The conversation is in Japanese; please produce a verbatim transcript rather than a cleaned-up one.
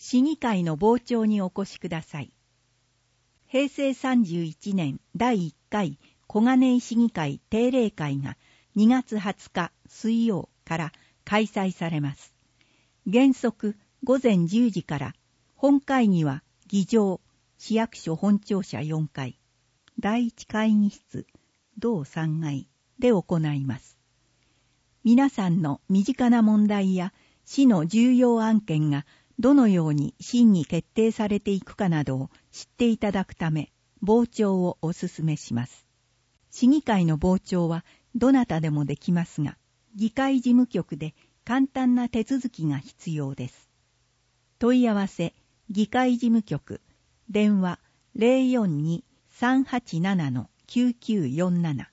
市議会の傍聴にお越しください。へいせいさんじゅういちねんだいいっかい小金井市議会定例会がにがつはつか水曜から開催されます。原則ごぜんじゅうじから本会議は議場市役所本庁舎よんかいだいいち会議室同さんがいで行います。皆さんの身近な問題や市の重要案件がどのように審議決定されていくかなどを知っていただくため、傍聴をお勧めします。市議会の傍聴はどなたでもできますが、議会事務局で簡単な手続きが必要です。問い合わせ、議会事務局、電話 ゼロよんに さんはちなな きゅうきゅうよんなな